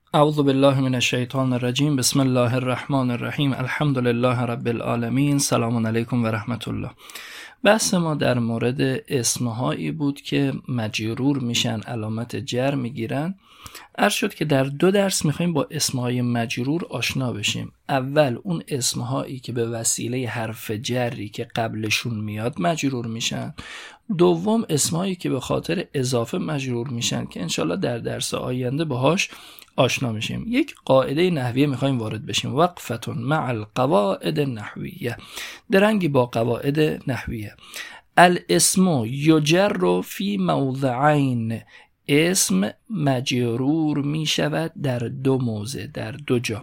اعوذ بالله من الشیطان الرجیم. بسم الله الرحمن الرحیم. الحمد لله رب العالمین. سلام علیکم و رحمت الله. بحث ما در مورد اسمهایی بود که مجرور میشن، علامت جر میگیرن. عرض شد که در 2 درس میخوایم با اسمهای مجرور آشنا بشیم. اول اون اسمهایی که به وسیله حرف جری که قبلشون میاد مجرور میشن. دوم اسمهایی که به خاطر اضافه مجرور میشن که انشالله در درس آینده باهاش آشنا میشیم. یک قاعده نحویه میخوایم وارد بشیم. وقفتون مع القواعد النحویه، درنگی با قواعد نحویه. الاسم یجر فی موضعین، اسم مجرور می شود در 2 موضع، در 2 جا.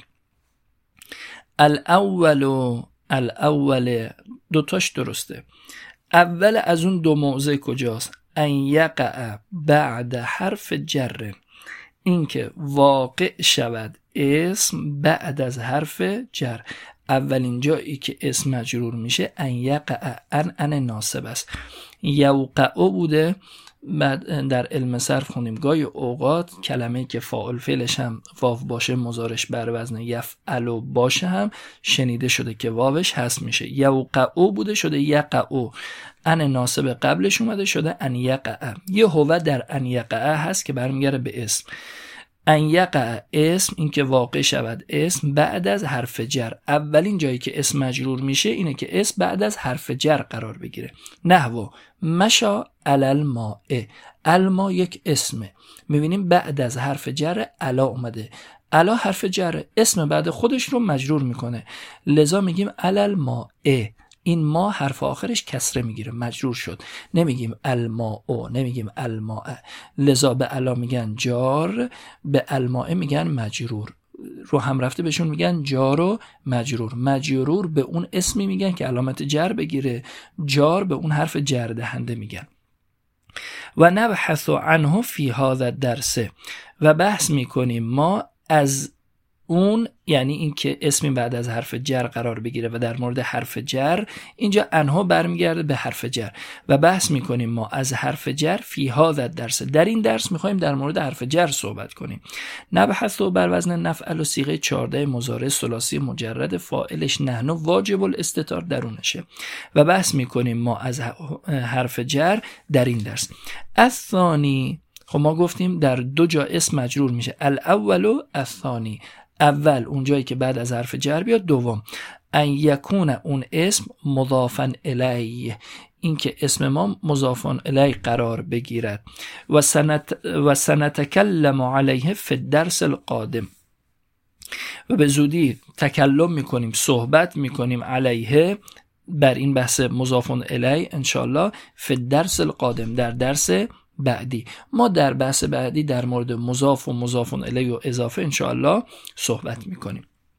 الاول 2 تاش درسته. اول از اون 2 موضع کجاست؟ ان یقع بعد حرف جر، این که واقع شود اسم بعد از حرف جر. اولین جایی که اسم مجرور میشه ان یقع، ان ناسب است. یوقع بوده، بعد در علم صرف خوندیم گاهی اوقات کلمه که فاعل فعلش هم واو باشه، مضارعش بر وزن یفعل باشه هم شنیده شده که واوش هست میشه. یوقع بوده شده یقع، ان ناسب قبلش اومده شده ان یقع. یه هو در ان یقع هست که برمیگره به اسم. ان یقع اسم، این که واقع شود اسم بعد از حرف جر. اولین جایی که اسم مجرور میشه اینه که اسم بعد از حرف جر قرار بگیره. نحو مشا علی الماء، الما یک اسمه، میبینیم بعد از حرف جر علا اومده. علا حرف جر، اسم بعد خودش رو مجرور میکنه، لذا میگیم علی الماء. این ما حرف آخرش کسره میگیره، مجرور شد. نمیگیم الماء، نمیگیم الماء، لذا به علا میگن جار، به الماء میگن مجرور. رو هم رفته بهشون میگن جار و مجرور. مجرور به اون اسمی میگن که علامت جر بگیره، جار به اون حرف جر دهنده میگن. و نبحث عنه فی هذا الدرس، و بحث میکنیم ما از اون، یعنی این که اسمی بعد از حرف جر قرار بگیره و در مورد حرف جر اینجا انها برمیگرده به حرف جر، و بحث میکنیم ما از حرف جر فی هذا الدرس. در این درس میخوایم در مورد حرف جر صحبت کنیم. نبحث بر وزن نفعل و صیغه 14 مضارع ثلاثی مجرد، فاعلش نحن واجب الاستتار درونشه، و بحث میکنیم ما از حرف جر در این درس. الثانی، خب ما گفتیم در 2 جا اسم مجرور میشه، الاول و الثانی. اول اون جایی که بعد از حرف جر بیاد. دوم ان یکون اون اسم مضافا الیه، این که اسم ما مضافا الیه قرار بگیرد. و سنتکلم علیه فی الدرس القادم، و به زودی تکلم میکنیم، صحبت میکنیم علیه، بر این بحث مضاف الیه انشاءالله فی الدرس القادم، در درس بعدی. ما در بحث بعدی در مورد مضاف و مضاف الیه و اضافه انشاءالله صحبت میکنیم.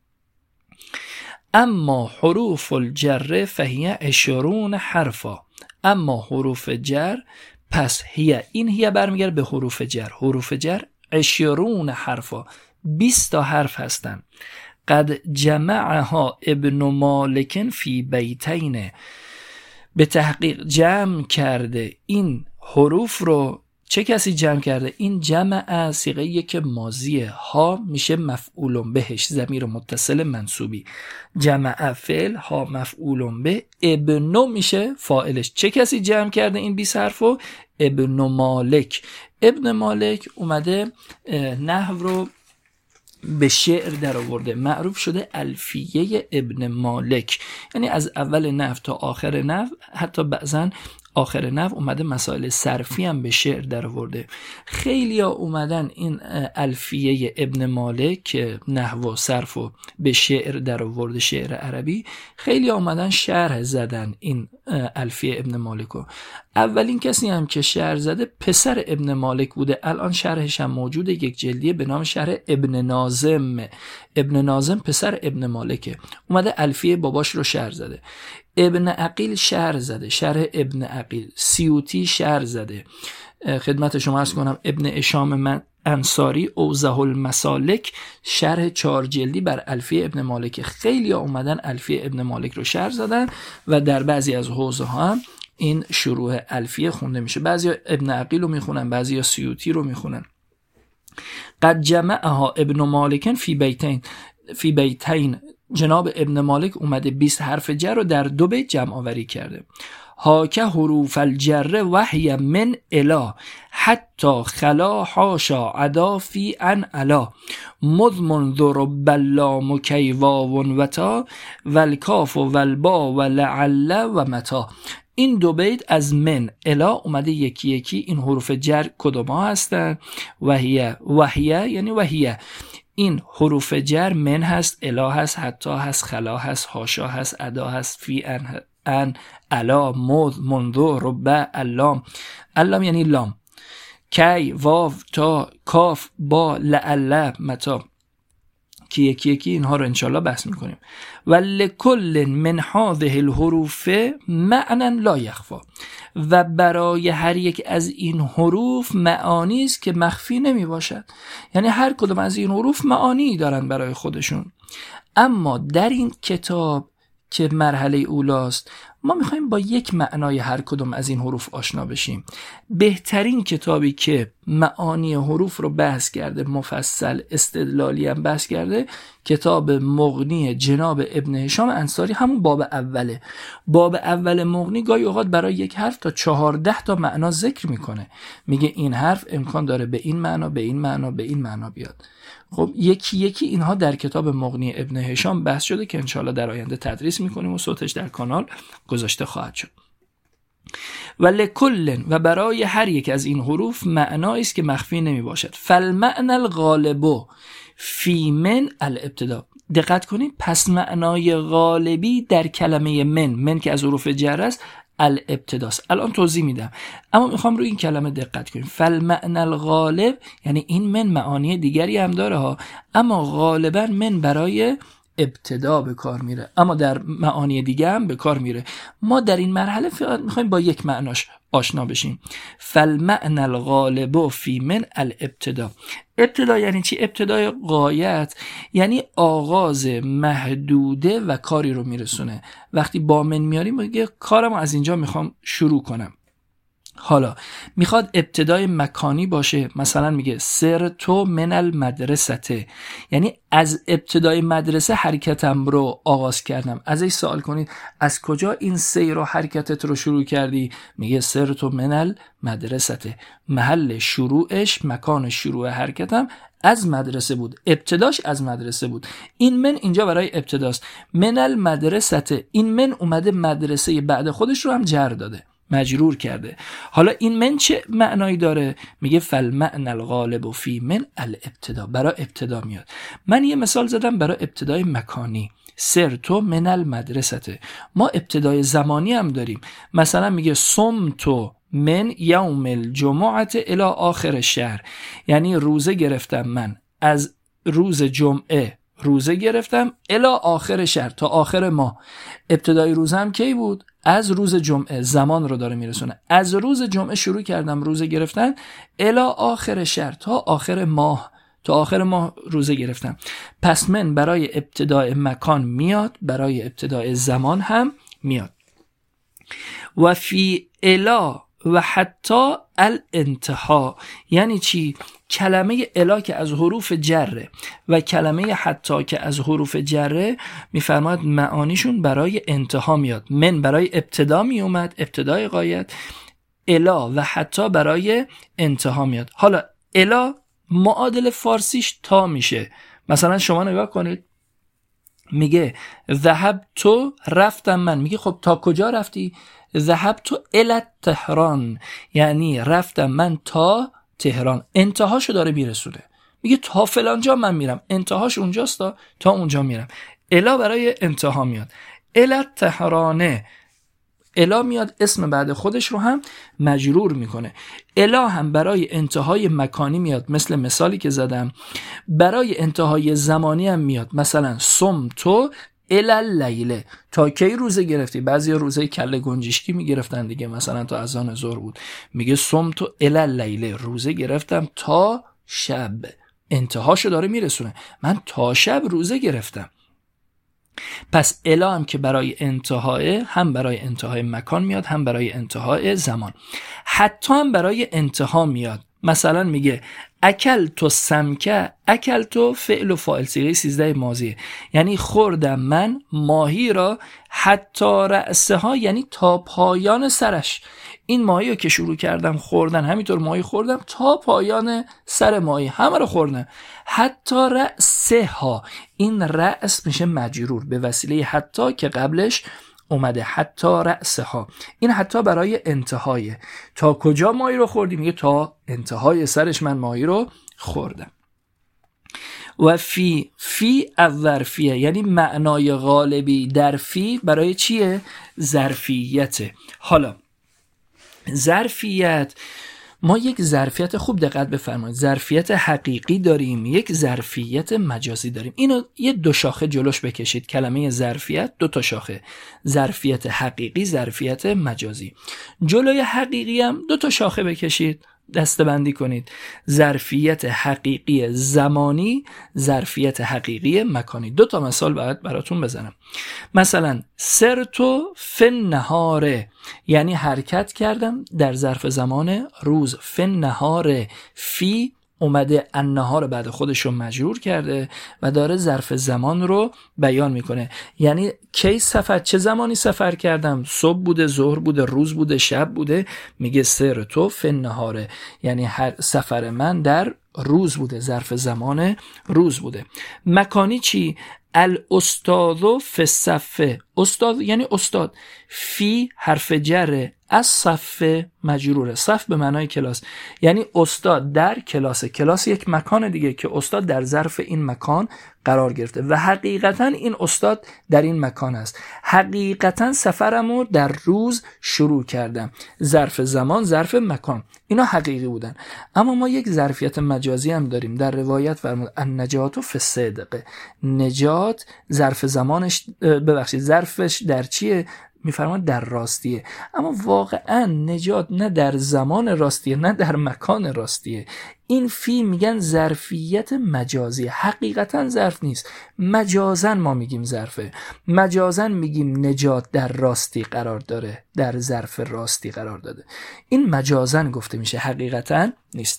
اما حروف الجر فهی 20 حرفا، اما حروف جر پس این هی برمیگرد به حروف جر. حروف جر 20 حرفا، 20 تا حرف هستن. قد جمعها ابن مالک فی بیتین، به تحقیق جمع کرده این حروف رو. چه کسی جمع کرده؟ این جمع از صیغه یک ماضیه، ها میشه مفعول بهش، ضمیر متصل منصوبی. جمع فعل، ها مفعول به، ابن میشه فاعلش. چه کسی جمع کرده این 20 حرفو؟ ابن مالک. ابن مالک اومده نحو رو به شعر در آورده، معروف شده الفیه ابن مالک، یعنی از اول نحو تا آخر نحو، حتی بعضن آخر نحو اومده مسائل صرفی هم به شعر در آورده. خیلی ها اومدن این الفیه ابن مالک که نحو و صرف و به شعر در آورده، شعر عربی، خیلی ها اومدن شرح زدن این الفیه ابن مالکو. اولین کسی هم که شرح زده پسر ابن مالک بوده، الان شرحش هم موجوده، یک جلدیه به نام شرح ابن ناظم. ابن ناظم پسر ابن مالکه، اومده الفیه باباش رو شرح زده. ابن عقیل شرح زده، شرح ابن عقیل. سیوطی شرح زده، خدمت شما عرض کنم ابن اشام من انصاری اوضح المسالک شرح 4 جلدی بر الفیه ابن مالک. خیلی ها اومدن الفیه ابن مالک رو شرح زدن و در بعضی از حوزه ها هم این شروح الفیه خونده میشه. بعضی ابن عقیل رو میخونن، بعضی سیوطی رو میخونن. قد جمعها ابن مالک فی بیتین جناب ابن مالک اومده 20 حرف جر رو در 2 بیت جمع آوری کرده. هاکه حروف الجر وحی من الا حتی خلا حاشا عدا فی ان علا مضمن ذرب اللام کی واو و تا والکاف و البا و لعل و متا. این 2 بیت از من الا اومده یکی یکی این حروف جر کدوم ها هستن؟ وحیه یعنی وحیه. این حروف جر من هست، الا هست، حتی هست، خلا هست، حاشا هست، عدا هست، فی ان علا مذ منذ رب اللام. اللام یعنی لام، کی واو تا کاف با لعل متا که یکی یکی اینها رو انشالله بحث میکنیم. و لکل من هذه الحروف معنی لا یخفا، و برای هر یک از این حروف معانی است که مخفی نمی باشد. یعنی هر کدوم از این حروف معانی دارن برای خودشون. اما در این کتاب که مرحله اولاست ما میخوایم با یک معنای هر کدوم از این حروف آشنا بشیم. بهترین کتابی که معانی حروف رو بحث کرده، مفصل استدلالی هم بحث کرده، کتاب مغنی جناب ابن هشام انصاری، همون باب اوله. باب اول مغنی گاهی اوقات برای یک حرف تا 14 تا معنا ذکر میکنه، میگه این حرف امکان داره به این معنا، به این معنا، به این معنا بیاد. خب یکی یکی اینها در کتاب مغنی ابن هشام بحث شده که انشالله در آینده تدریس میکنیم و صوتش در کانال گذاشته خواهد شد. و لکل، و برای هر یک از این حروف معنایی است که مخفی نمی باشد. فالمعنى الغالب فی من الابتدا. دقت کنید، پس معنای غالبی در کلمه من که از حروف جر است الابتداست. الان توضیح میدم، اما میخوام روی این کلمه دقت کنیم. فالمعنى الغالب یعنی این من معانی دیگری هم داره ها، اما غالبا من برای ابتدا به کار میره، اما در معانی دیگه هم به کار میره. ما در این مرحله فقط میخوایم با یک معناش آشنا بشیم. فالمعنى الغالب فی من الابتدا. ابتدا یعنی چی؟ ابتدای غایت یعنی آغاز محدوده و کاری رو میرسونه. وقتی با من میاریم میگه کارم از اینجا میخوام شروع کنم. حالا میخواد ابتدای مکانی باشه، مثلا میگه سر تو من المدرسته، یعنی از ابتدای مدرسه حرکتم رو آغاز کردم. ازش سوال کنید از کجا این سیر و حرکتت رو شروع کردی؟ میگه سر تو من المدرسته، محل شروعش، مکان شروع حرکتم از مدرسه بود، ابتداش از مدرسه بود. این من اینجا برای ابتداست. من المدرسته، این من اومده مدرسه بعد خودش رو هم جر داده، مجرور کرده. حالا این من چه معنایی داره؟ میگه فالمعنى الغالب فی من الابتدا، برای ابتدا میاد. من یه مثال زدم برای ابتدای مکانی، سرتو من المدرسته. ما ابتدای زمانی هم داریم، مثلا میگه صمتو من یوم الجمعه الی آخر الشهر، یعنی روزه گرفتم من از روز جمعه، روزه گرفتم الی آخر شهر، تا آخر ماه. ابتدای روزه هم کی بود؟ از روز جمعه، زمان رو داره میرسونه. از روز جمعه شروع کردم روزه گرفتن الی آخر شهر، تا آخر ماه، تا آخر ماه روزه گرفتم. پس من برای ابتدای مکان میاد، برای ابتدای زمان هم میاد. و فی الا و حتی الانتها یعنی چی؟ کلمه الا که از حروف جره و کلمه حتی که از حروف جره میفرماد معانیشون برای انتها میاد. من برای ابتدا میومد، ابتدای غایت، الا و حتی برای انتها میاد. حالا الا معادل فارسیش تا میشه. مثلا شما نگاه کنید، میگه ذهب تو، رفتم من. میگه خب تا کجا رفتی؟ ذهب تو الی تهران، یعنی رفتم من تا تهران. انتهاشو داره میرسونه، میگه تا فلان جا من میرم، انتهاش اونجاست، تا اونجا میرم. الا برای انتها میاد. الی تهرانه، الا میاد اسم بعد خودش رو هم مجرور میکنه. الا هم برای انتهای مکانی میاد، مثل مثالی که زدم. برای انتهای زمانی هم میاد، مثلا صمتو الی اللیل، تا کی روزه گرفتی؟ بعضی روزه کله گنجشکی میگرفتن دیگه، مثلا تا اذان ظهر بود، میگه صمتو الی اللیل، روزه گرفتم تا شب. انتهاشو داره میرسونه، من تا شب روزه گرفتم. پس الا هم که برای انتهای، هم برای انتهای مکان میاد، هم برای انتهای زمان. حتی هم برای انتها میاد. مثلا میگه اکلتو سمکه، اکلتو فعل و فاعل صیغه 13 ماضیه، یعنی خوردم من ماهی را حتی رأسه ها، یعنی تا پایان سرش. این ماهی رو که شروع کردم خوردن، همینطور ماهی خوردم تا پایان سر ماهی همه رو خوردم. حتی رأسه ها، این رأس میشه مجرور به وسیله حتی که قبلش اومده، حتی رأسه ها. این حتی برای انتهای، تا کجا ماهی رو خوردیم؟ میگه تا انتهای سرش من ماهی رو خوردم. و فی الظرفیه، یعنی معنای غالبی در فی برای چیه؟ ظرفیته. حالا ظرفیت، ما یک ظرفیت، خوب دقت بفرمایید، ظرفیت حقیقی داریم، یک ظرفیت مجازی داریم. اینو یه دو شاخه جلوش بکشید، کلمه ظرفیت دو تا شاخه، ظرفیت حقیقی، ظرفیت مجازی. جلوی حقیقی هم دو تا شاخه بکشید، دسته‌بندی کنید، ظرفیت حقیقی زمانی، ظرفیت حقیقی مکانی. دو تا مثال براتون بزنم. مثلا سرتو فن نهاره، یعنی حرکت کردم در ظرف زمان روز. فن نهاره، فی اومده النهار بعد خودش رو مجرور کرده و داره ظرف زمان رو بیان میکنه. یعنی کی سفر، چه زمانی سفر کردم؟ صبح بوده، ظهر بوده، روز بوده، شب بوده. میگه سر تو فن نهاره، یعنی هر سفر من در روز بوده، ظرف زمان روز بوده. مکانی چی؟ الاستاذ فی الصف، استاد یعنی استاد. فی حرف جره، از صف مجروره، صف به معنای کلاس، یعنی استاد در کلاس. کلاس یک مکان دیگه که استاد در ظرف این مکان قرار گرفته و حقیقتا این استاد در این مکان است. حقیقتا سفرمو در روز شروع کردم. ظرف زمان، ظرف مکان، اینا حقیقی بودن. اما ما یک ظرفیت مجازی هم داریم. در روایت فرمود النجات فی الصدق، نجات ظرف زمانش، ببخشید ظرفش در چیه؟ میفرماد در راستیه. اما واقعا نجات نه در زمان راستیه نه در مکان راستیه. این فی میگن ظرفیت مجازی، حقیقتا ظرف نیست، مجازن ما میگیم ظرفه. مجازن میگیم نجات در راستی قرار داره، در ظرف راستی قرار داده. این مجازن گفته میشه، حقیقتا نیست.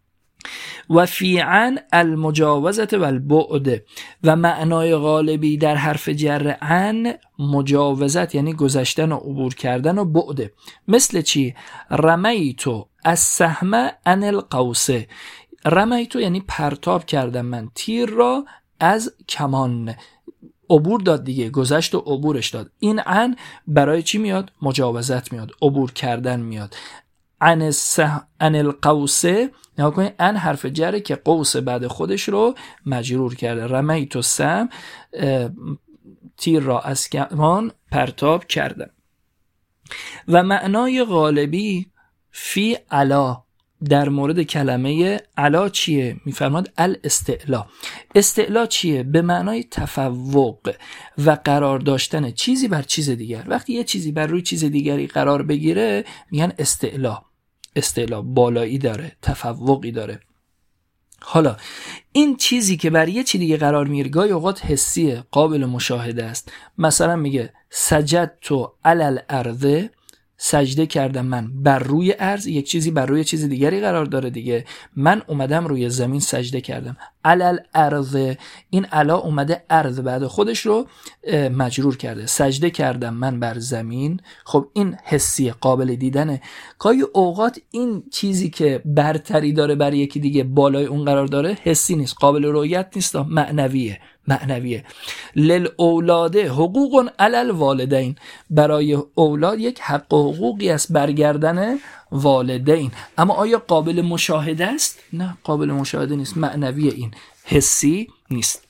و فی عن المجاوزه و البعد، و معنای غالبی در حرف جر عن مجاوزت، یعنی گذشتن و عبور کردن، و بعد. مثل چی؟ رمیتو السهم عن القوس، رمیتو یعنی پرتاب کردم من تیر را از کمان، عبور داد دیگه، گذشت و عبورش داد. این عن برای چی میاد؟ مجاوزت میاد، عبور کردن میاد. عن القوس، نها کنید ان حرف جره که قوس بعد خودش رو مجرور کرده. رمیت السهم، تیر را از کمان پرتاب کردم. و معنای غالبی فی علا، در مورد کلمه علا چیه؟ میفرماد الاستعلا. استعلا چیه؟ به معنای تفوق و قرار داشتن چیزی بر چیز دیگر. وقتی یه چیزی بر روی چیز دیگری قرار بگیره میگن استعلا. استعلا بالایی داره، تفوقی داره. حالا این چیزی که بر یه چی دیگه قرار میگیره گاهی اوقات حسیه، قابل مشاهده است. مثلا میگه سجدتو علی الارض، سجده کردم من بر روی ارض. یک چیزی بر روی چیز دیگری قرار داره دیگه. من اومدم روی زمین سجده کردم. علی الارض، این علا اومده ارض بعد خودش رو مجرور کرده. سجده کردم من بر زمین. خب این حسی، قابل دیدنه. گاهی اوقات این چیزی که برتری داره بر یکی دیگه، بالای اون قرار داره، حسی نیست، قابل رؤیت نیست، معنویه. للأولاد حقوق علی الوالدین، برای اولاد یک حق و حقوقی است برگردن والدین. اما آیا قابل مشاهده است؟ نه، قابل مشاهده نیست، معنویه، این حسی نیست.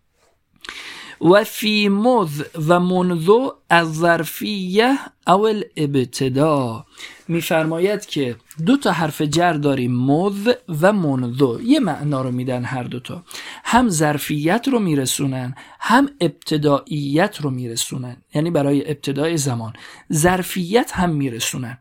و فی مذ و منذ الظرفیه او الابتدا، میفرماید که دو تا حرف جر داریم، مذ و منذ، یه معنا رو میدن هر دوتا، هم ظرفیت رو میرسونن هم ابتداییت رو میرسونن، یعنی برای ابتدای زمان. ظرفیت هم میرسونن.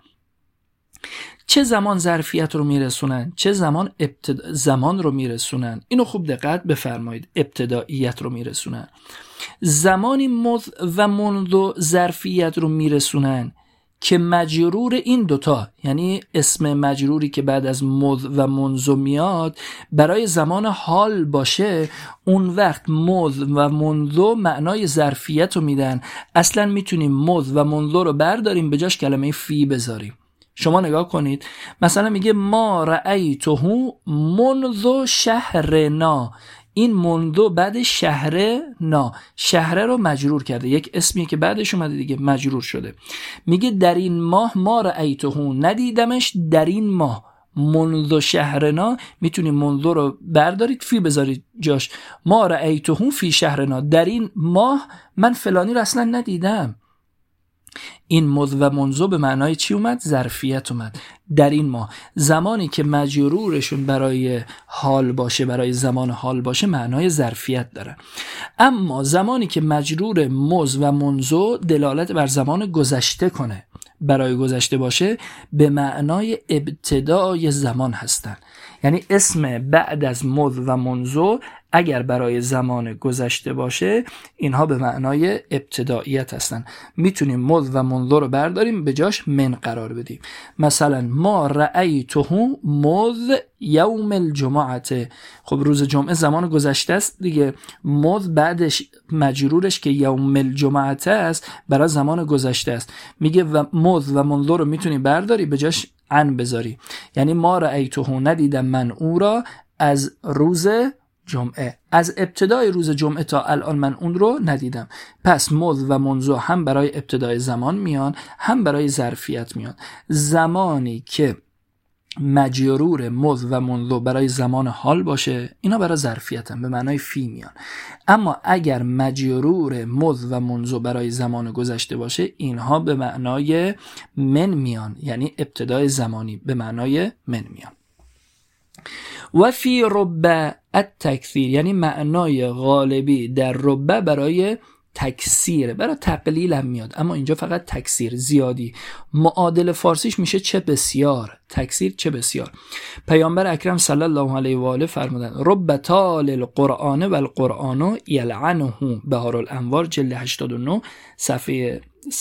چه زمان ظرفیت رو میرسونن، چه زمان زمان رو میرسونن؟ اینو خوب دقت بفرمایید. ابتداییت رو میرسونن. زمانی مذ و منذ ظرفیت رو میرسونن که مجرور این دوتا، یعنی اسم مجروری که بعد از مذ و منذ میاد برای زمان حال باشه، اون وقت مذ و منذ معنای ظرفیت رو میدن. اصلا میتونیم مذ و منذ رو برداریم به جاش کلمه فی بذاریم. شما نگاه کنید، مثلا میگه ما رأیته منذ شهرنا، این منذ بعد شهرنا، شهره رو مجرور کرده، یک اسمی که بعدش اومده دیگه مجرور شده. میگه در این ماه ما رأیته، ندیدمش در این ماه. منذ شهرنا میتونید منذ رو بردارید فی بذارید جاش، ما رأیته فی شهرنا، در این ماه من فلانی رو اصلا ندیدم. این مذ و منذ به معنای چی اومد؟ ظرفیت اومد. در این ماه، زمانی که مجرورشون برای حال باشه، برای زمان حال باشه، معنای ظرفیت داره. اما زمانی که مجرور مذ و منذ دلالت بر زمان گذشته کنه، برای گذشته باشه، به معنای ابتدای زمان هستن. یعنی اسم بعد از مذ و منذ اگر برای زمان گذشته باشه، اینها به معنای ابتداییت هستن. میتونیم مذ و منذ رو برداریم به جاش من قرار بدیم. مثلا ما رأیته مذ یوم الجمعه، خب روز جمعه زمان گذشته است دیگه، مذ بعدش مجرورش که یوم الجمعه است برای زمان گذشته است. میگه و مذ و منذ رو میتونی برداری به جاش عن بذاری، یعنی ما رأیته، ندیدم من او را، از روز جمعه، از ابتدای روز جمعه تا الان من اون رو ندیدم. پس مذ و منذ هم برای ابتدای زمان میان، هم برای ظرفیت میان. زمانی که مجرور مذ و منذ برای زمان حال باشه، اینا برای ظرفیت هم به معنای فی میان. اما اگر مجرور مذ و منذ برای زمان گذشته باشه، اینها به معنای من میان، یعنی ابتدای زمانی به معنای من میان. و فی ربع التکثیر، یعنی معنای غالبی در ربع برای تکثیر، برای تقلیل هم میاد، اما اینجا فقط تکثیر، زیادی. معادل فارسیش میشه چه بسیار، تکثیر چه بسیار. پیامبر اکرم صلی الله علیه و آله فرمودن رب تال القرآن و القرآن یلعنه، بهارالانوار جلد 89 صفحه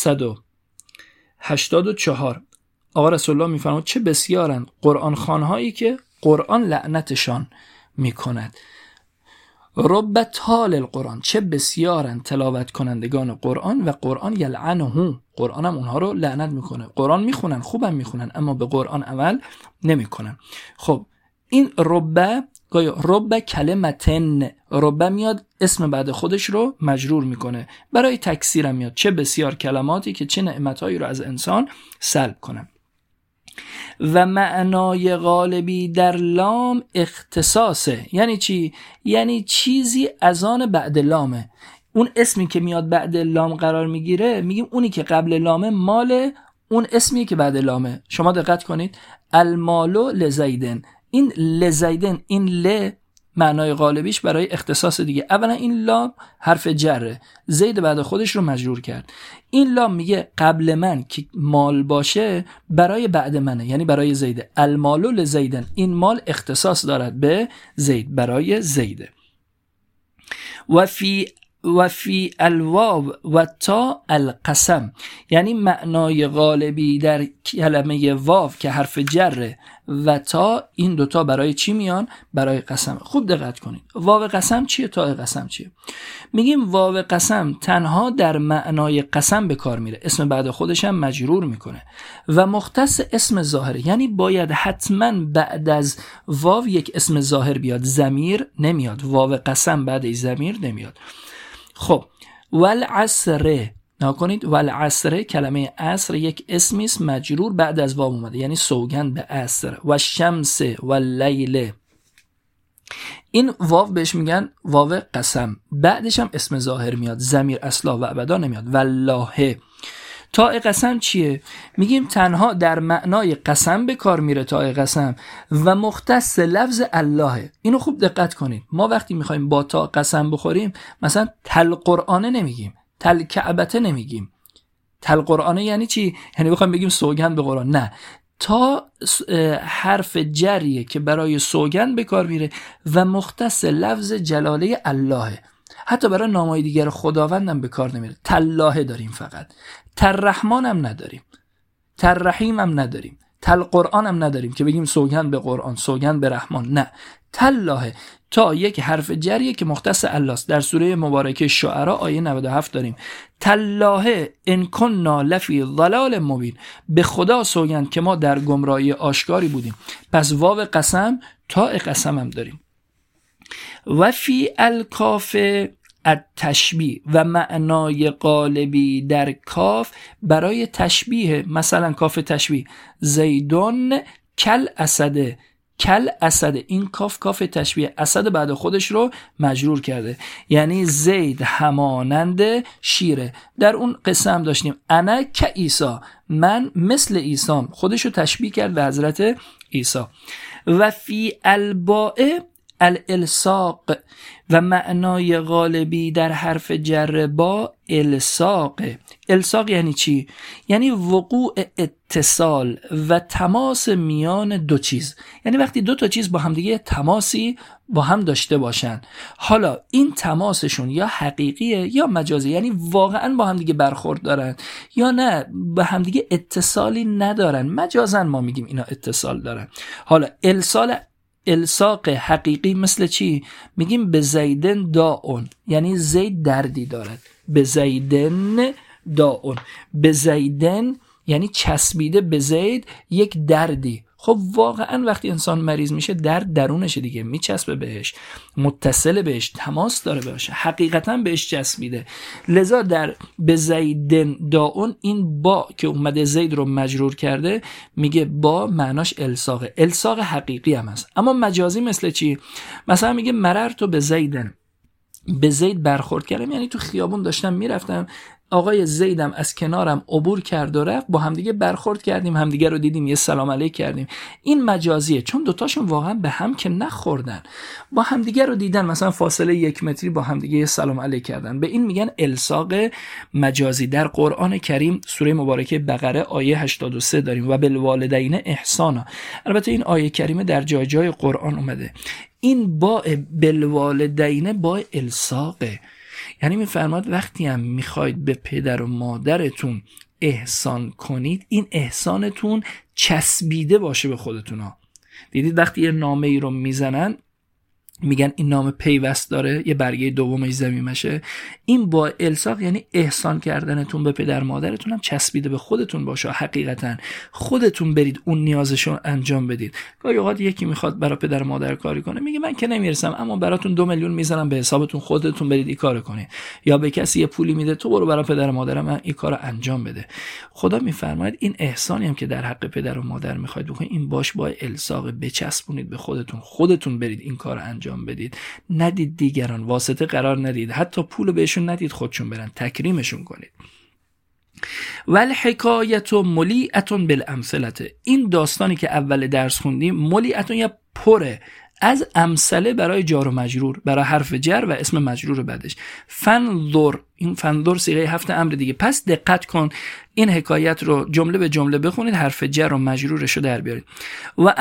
184. آقا رسول الله میفرماد چه بسیارن قرآن خوانهایی که قرآن لعنتشان میکند. رب تال القرآن، چه بسیارن تلاوت کنندگان قرآن و قرآن یلعنه، قرآن هم اونها رو لعنت میکنه. قرآن میخونن، خوبم میخونن، اما به قرآن عمل نمیکنن. خب این رب کلمتن، رب میاد اسم بعد خودش رو مجرور میکنه، برای تکثیر هم میاد، چه بسیار کلماتی که چه نعمتهایی رو از انسان سلب کنن. و معنای غالبی در لام اختصاصه، یعنی چی؟ یعنی چیزی از آن بعد لامه. اون اسمی که میاد بعد لام قرار میگیره، میگیم اونی که قبل لامه مال اون اسمی که بعد لامه. شما دقت کنید، المالو لزیدن، این لزیدن، این ل معنای غالبیش برای اختصاص دیگه. اولا این لام حرف جره، زید بعد خودش رو مجرور کرد. این لام میگه قبل من که مال باشه برای بعد منه، یعنی برای زیده. المالو لزیدن، این مال اختصاص دارد به زید، برای زیده. و فی الواو و تا القسم، یعنی معنای غالبی در کلمه واو که حرف جره و تا، این دوتا برای چی میان؟ برای قسم. خوب دقت کنید، واو قسم چیه، تا قسم چیه؟ میگیم واو قسم تنها در معنای قسم به کار میره، اسم بعد خودش هم مجرور میکنه و مختص اسم ظاهره، یعنی باید حتما بعد از واو یک اسم ظاهر بیاد، ضمیر نمیاد. واو قسم بعد از ضمیر نمیاد. خب والعصر، نکنید والعصر، کلمه عصر یک اسمی است مجرور بعد از واو اومده، یعنی سوگند به عصر. و شمس و لیل، این واو بهش میگن واو قسم، بعدش هم اسم ظاهر میاد، ضمیر اصلا و ابدا نمیاد. والله. تاء قسم چیه؟ میگیم تنها در معنای قسم به کار میره تاء قسم و مختص لفظ الله. اینو خوب دقت کنید، ما وقتی میخوایم با تاء قسم بخوریم، مثلا تل قرآنه نمیگیم، تل کعبته نمیگیم. تل قرآنه یعنی چی؟ یعنی بخوایم بگیم سوگند به قرآن، نه. تا حرف جریه که برای سوگند به کار میره و مختص لفظ جلاله الله. حتی برای نامهای دیگر خداوند هم به کار نمیره. تالله داریم فقط، تررحمان هم نداریم. تررحیم هم نداریم، تل قرآن هم نداریم که بگیم سوگند به قرآن، سوگند به رحمان، نه، تالله تا یک حرف جریه که مختص الله است. در سوره مبارکه شعراء آیه 97 داریم تالله ان کنا لفی ضلال مبین، به خدا سوگند که ما در گمراهی آشکاری بودیم. پس واو قسم، تاء قسم هم داریم. و فی الکاف التشبیه و معنای قالبی در کاف برای تشبیه، مثلا کاف تشبیه زیدون کل اسده، کل اسده، این کاف تشبیه، اسد بعد خودش رو مجرور کرده، یعنی زید همانند شیره. در اون قصه هم داشتیم انا که عیسی، من مثل عیسی، خودش رو تشبیه کرد به حضرت عیسی. و فی الباء الالصاق و معنای غالبی در حرف جر با الصاق. الصاق یعنی چی؟ یعنی وقوع اتصال و تماس میان دو چیز، یعنی وقتی دو تا چیز با هم دیگه تماسی با هم داشته باشن، حالا این تماسشون یا حقیقیه یا مجازی، یعنی واقعا با هم دیگه برخورد دارن یا نه با هم دیگه اتصالی ندارن، مجازن ما میگیم اینا اتصال دارن. حالا الصاق حقیقی مثل چی؟ میگیم به زیدن داون، یعنی زید دردی دارد، به زیدن داون، به زیدن یعنی چسبیده به زید یک دردی. خب واقعا وقتی انسان مریض میشه درد درونشه دیگه، میچسبه بهش، متصل بهش، تماس داره بهش، حقیقتا بهش چسبیده. لذا در به زیدن داون این با که اومده زید رو مجرور کرده میگه با معناش الصاقه، الصاق حقیقی هم هست. اما مجازی مثل چی؟ مثلا میگه مررتو به زیدن، به زید برخورد کردم، یعنی تو خیابون داشتم میرفتم، آقای زیدم از کنارم عبور کرد و رفت، با همدیگه برخورد کردیم، همدیگه رو دیدیم، یه سلام علیک کردیم. این مجازیه، چون دوتاشون واقعا به هم که نخوردن، با همدیگه رو دیدن، مثلا فاصله 1 متری با همدیگه یه سلام علیک کردن، به این میگن الصاق مجازی. در قرآن کریم سوره مبارکه بقره آیه 83 داریم و بالوالدین احسانا. البته این آیه کریمه در جای جای قرآن اومده. این با بالوالدین با الصاقه، یعنی میفرماد وقتی هم میخواید به پدر و مادرتون احسان کنید، این احسانتون چسبیده باشه به خودتون ها. دیدید وقتی یه نامه ای رو میزنن میگن این نامه پیوست داره، یه برگه دومش ضمیمشه. این با الصاق یعنی احسان کردنتون به پدر مادرتون هم چسبیده به خودتون باشه، حقیقتا خودتون برید اون نیازشون انجام بدید. گاهی اوقات یکی میخواد برای پدر مادر کاری کنه، میگه من که نمیرسم اما براتون 2 میلیون میذارم به حسابتون، خودتون برید این کارو کنید. یا به کسی یه پولی میده تو برو برای پدر مادرم این کارو انجام بده. خدا میفرماید این احسانی هم که در حق پدر و مادر میخواید بکنید، این باش با الصاق بچسبونید به خودتون، خودتون برید این کارو انجام بدید، ندید دیگران واسطه قرار ندید، حتی پول بهشون ندید، خودشون برن، تکریمشون کنید. والحکایت ملیئة بالامثله، این داستانی که اول درس خوندیم ملیئة یا پره از امثله برای جار و مجرور، برای حرف جر و اسم مجرور بعدش. فنظر، این فنظر صیغه 7 امر دیگه، پس دقت کن این حکایت رو جمله به جمله بخونید، حرف جر و مجرورش رو در بیارید. و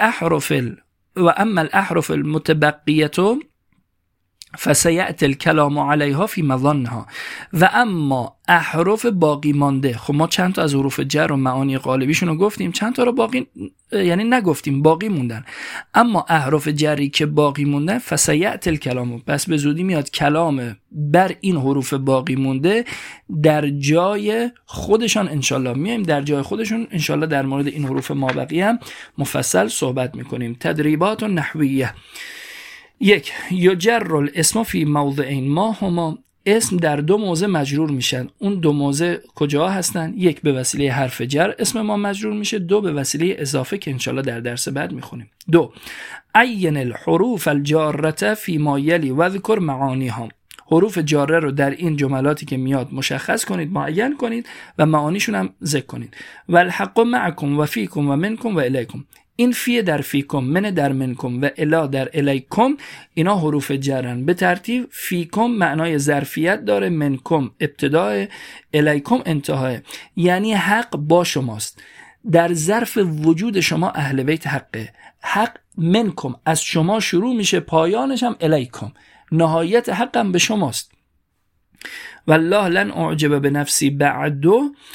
اما الاحرف المتبقیه فسیأتی الکلام علیها فی مظنها، و اما احرف باقی مانده. خب ما چند تا از حروف جر و معانی قالبیشون رو گفتیم، چند تا رو باقی یعنی نگفتیم، باقی موندن. اما احرف جری که باقی موندن فسیأتی الکلام، پس به زودی میاد کلام بر این حروف باقی مونده در جای خودشان انشالله. میایم در جای خودشون انشالله در مورد این حروف مابقی هم مفصل صحبت میکنیم. تدریبات نحویه. 1. یجر الاسم فی موضعین، ما هما، اسم در 2 موضع مجرور میشن. اون 2 موضع کجا هستن؟ 1 به وسیله حرف جر اسم ما مجرور میشه، 2 به وسیله اضافه که انشالله در درس بعد میخونیم. 2. عین الحروف الجاره فی ما یلی و ذکر معانیها، حروف جاره رو در این جملاتی که میاد مشخص کنید، معین کنید و معانیشون هم ذکر کنید. و الحق معکم و فیکم و منکم و الیکم، این فی در فیکم، من در منکم و الا در الیکم، اینا حروف جرن به ترتیب. فیکم معنای ظرفیت داره، منکم ابتدای، الیکم انتهای، یعنی حق با شماست، در ظرف وجود شما اهل بیت حقه. حق منکم از شما شروع میشه، پایانش هم الیکم، نهایت حقم به شماست. والله لن اعجب بنفسی بعدو،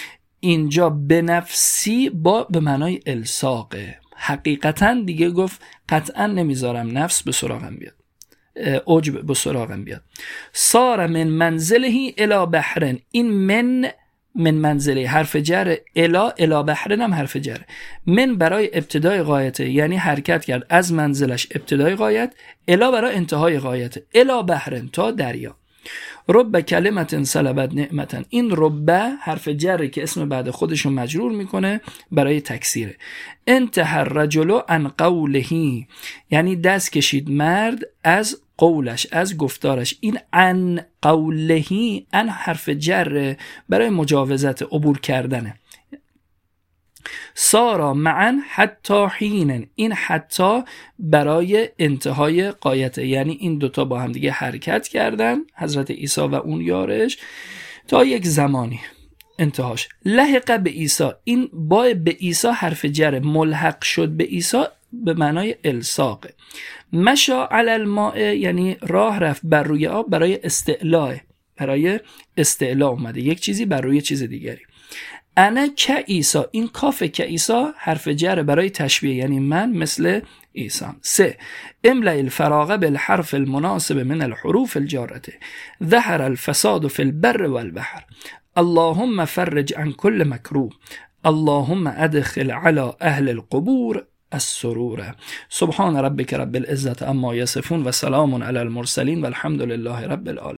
اینجا به نفسی با به معنای الساقه، حقیقتا دیگه گفت قطعا نمیذارم نفس به سراغم بیاد، عجب به سراغم بیاد. سار من منزلهی الی بحرن، این من منزله حرف جر، الی بحرن هم حرف جر. من برای ابتدای غایته، یعنی حرکت کرد از منزلش ابتدای غایت، الی برای انتهای غایته، الی بحرن تا دریا. رب کلمت سلبت نعمتن، این رب حرف جره که اسم بعد خودشو مجرور میکنه برای تکثیره. انتهى الرجل عن قوله، یعنی دست کشید مرد از قولش، از گفتارش. این عن قوله، عن حرف جره برای مجاوزت، عبور کردنه. سارا معن حتی حینن، این حتی برای انتهای قایته، یعنی این دوتا با هم دیگه حرکت کردن، حضرت عیسی و اون یارش، تا یک زمانی انتهاش. لحق به عیسی، این با به عیسی حرف جره، ملحق شد به عیسی به معنای الساقه. مشا علی الماء، یعنی راه رفت بر روی آب برای استعلاء، برای استعلاء اومده یک چیزی بر روی چیز دیگری. انا که عیسی، این کاف که عیسی حرف جر برای تشبیه، یعنی من مثل عیسی. 3 املأ الفراغ بالحرف المناسب من الحروف الجارة، ظهر الفساد في البر والبحر. اللهم فرج عن كل مكروه، اللهم ادخل على اهل القبور السرور. سبحان ربك رب العزة عما يصفون و سلام علی المرسلین و الحمد لله رب العالمین.